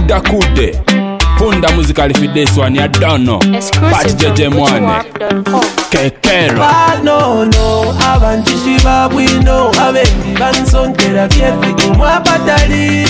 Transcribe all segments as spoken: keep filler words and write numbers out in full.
Kuda kude Punda musical for this one, you don't know. Pat J J Mwane Kekero no no Abanjishi babwino Abendi bansongera fiefi kumwa abatali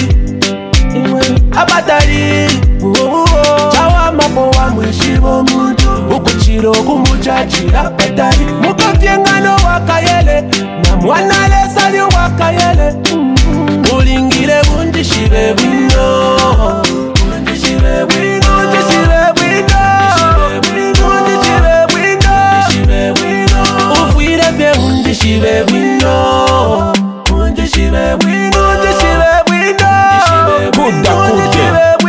Abatali Chawa mapo wa mwishibo muntu Ukuchiro kumuchachira abatali Mukafiengano wakayele Na mwana lesali wakayele Ulingile bundishibe bwino Bundishibe bwino Bundishibe bwino Bundishibe bwino Ufuire fe bundishibe bwino Bundishibe bwino Bundishibe bwino Kuda kude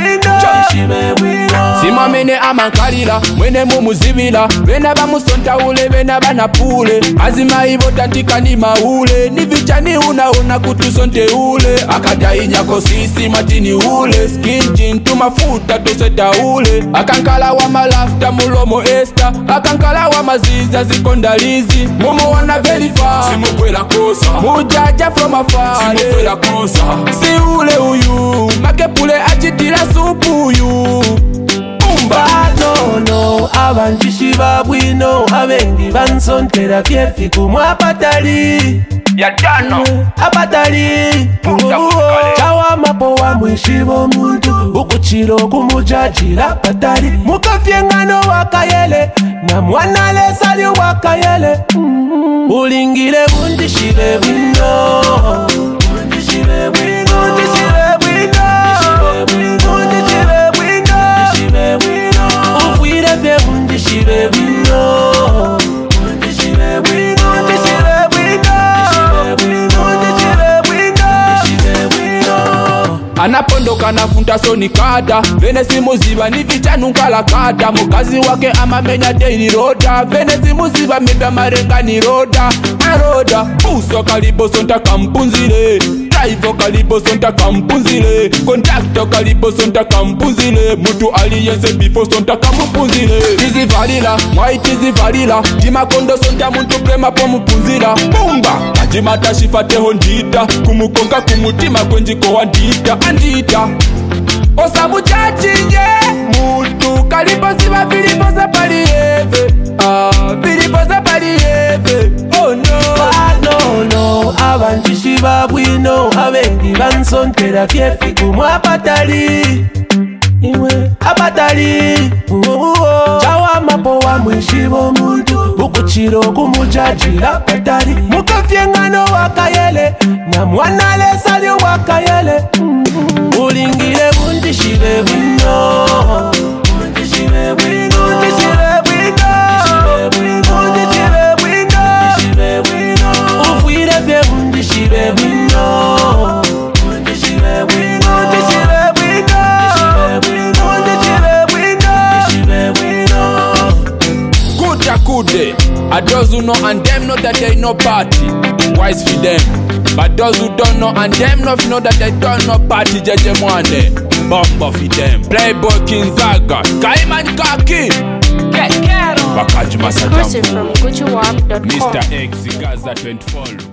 Simamene amankalila Mwene mumuzibila Bena bamusonta ule Bena banapule Azima ibo tantika ni maule Ni vichani unaona kutusonte ule Akadai nyako sisi matini ule Skin jean tumafuta toseta ule Akankala wa malafta mulomo esta Akankala wa maziza zikondalizi Momo wana verify Simukwela kosa Mujaja from afar Simukwela kosa Si ule uyu Makepule achitila supu uyu no no Abanjishi babwino Abendi bansontera fiefi kumwa abatali Yadano Abatali Chawa mapo wa mwishibo muntu Ukuchiro kumujajira abatali Mukafiengano wakayele Na mwana lesali wakayele Ulingile bundishibe bwino Bundishibe bwino Bundishibe bwino Bundishibe bwino Ufuire fe bundishibe bwino Bundishibe bwino Bundishibe bwino Bundishibe bwino Anapondoka na funta soni kada Vene simuziba ni vichanu nkala kada Mukazi wake amamenya daily roda Vene simuziba mibya marenga ni roda Aroda Puso kalibo sonta kampunzile Driver kalibo sonta kampunzile Kontakto kalibo sonta kampunzile Mutu aliyense bifo sonta kamupunzile Tizi valila, mwai tizi valila Jima kondo sonta muntu prema po mupunzila Bumba, ajima tashifate hondita Kumukonga kumutima kwenjiko wandita Andita Osa muchachinje Mutu kalibo siba filipo sa palieve Ah, filipo sa palieve Oh no no no Abanjishi babwino Abendi bansontera fiefi kumwa abatali Abatali Chawa mapo wa mwishibo muntu Ukuchiro kumujajira abatali Mukafiengano wakayele Na mwana lesali wakayele Ulingile bundishibe bwino Bundishibe bwino Bundishibe bwino Bundishibe bwino Ufuire fe bundishibe bwino Bundishibe bwino Bundishibe bwino Bundishibe bwino Kuda kude And those who know and them know that they no party Wise for them But those who don't know and them know know that they don't know party J J Mwane Bomba for them Playboy King Zaga Kaiman Kaki Kekero Bakaji Masajambo Exclusive from Gucci Warp dot com Mister X Gaza twenty-four